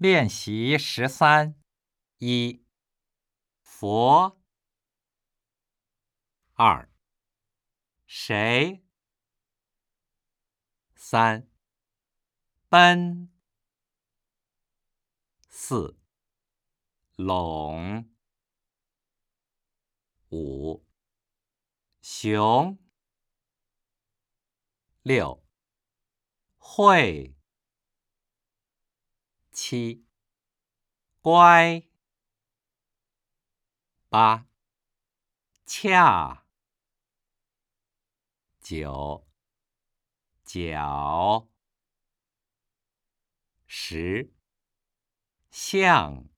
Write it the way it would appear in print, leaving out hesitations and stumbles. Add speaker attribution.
Speaker 1: 练习13一佛2谁3奔4拢5熊6会7乖8恰9脚10像